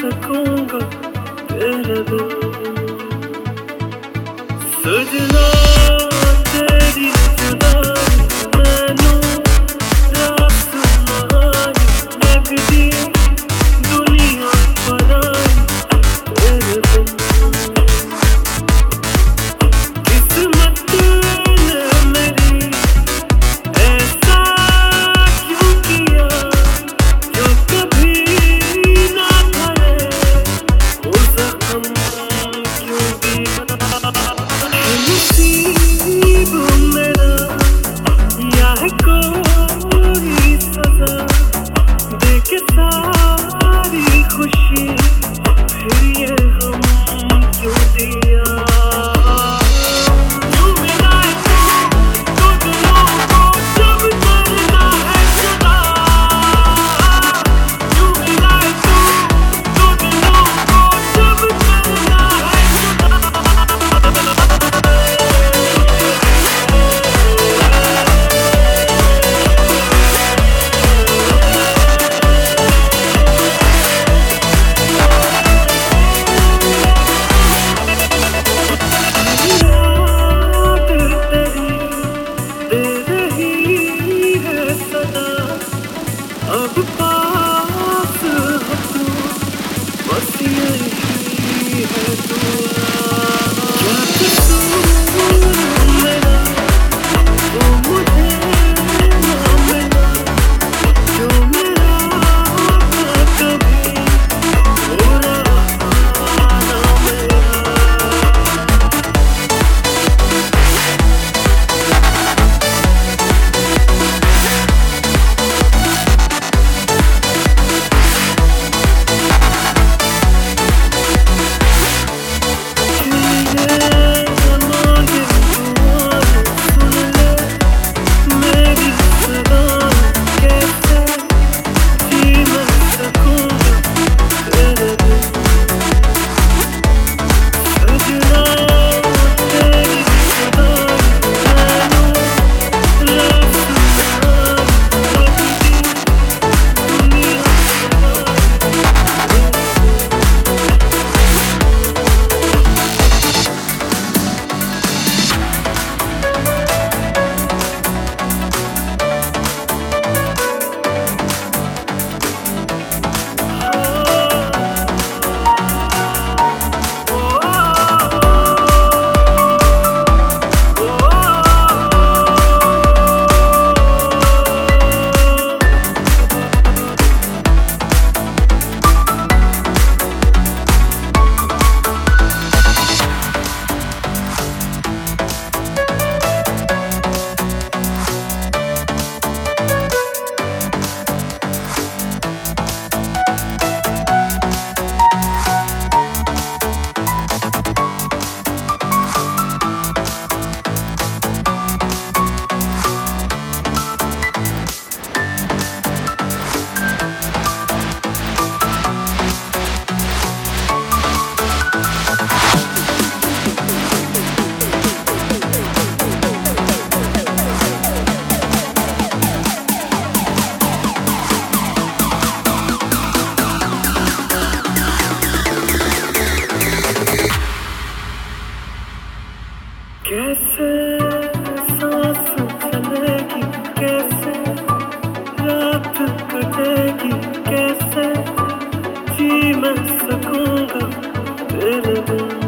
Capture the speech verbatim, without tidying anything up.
सकूंगा तेरे बिन सजना तेरी जुदाई मैनू रात सुनाई लगदी दुनिया पराई तेरे बिन किस्मत ने मेरी ऐसा क्यों किया जो कभी ना भरे वो जख्म क्यों दिया नसीब मेरा या है कोई सजा देके सारी खुशी फिर ये गम क्यों दिया यूं मिलाए तो दो दिलों को जब करना है जुदा यूं मिलाए तो दो दिलों को जब करना है याद तेरी दे रही है सदा अब पास हो तू बस यही है दुआ क्या कसूर मेरा वो मुझे ना मिला जो मेरा कभी बुरा ना मेरा कैसे सांस चलेगी कैसे रात कटेगी कैसे जी मैं सकूंगा तेरे बिन